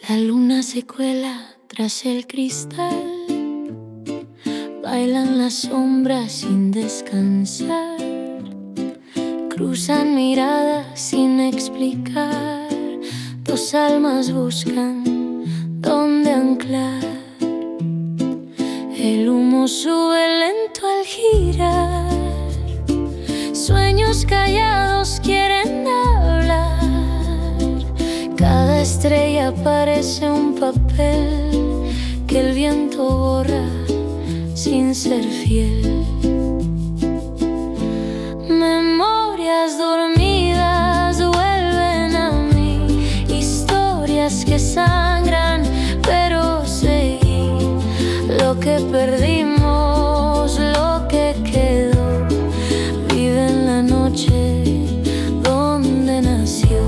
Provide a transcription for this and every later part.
La luna se cuela tras el cristal, bailan las sombras sin descansar, cruzan miradas sin explicar, dos almas buscan dónde anclar. El humo sube lento al girar, sueños callados quieren hablar. Cada estrella parece un papel que el viento borra sin ser fiel. Memorias dormidas vuelven a mí, historias que sangran, pero seguí. Lo que perdimos, lo que quedó, vive en la noche donde nació.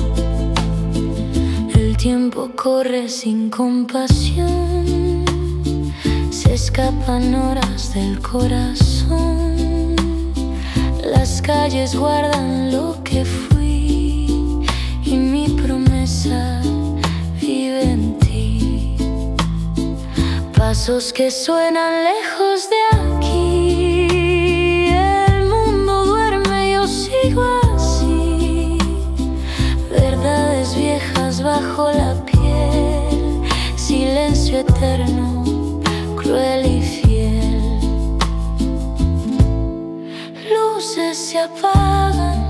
El tiempo corre sin compasión, se escapan horas del corazón. Las calles guardan lo que fui y mi promesa vive en ti. Pasos que suenan lejos de aquí, el mundo duerme, yo sigo así. Verdades viejas bajo la piel, silencio eterno, cruel y fiel. Luces se apagan,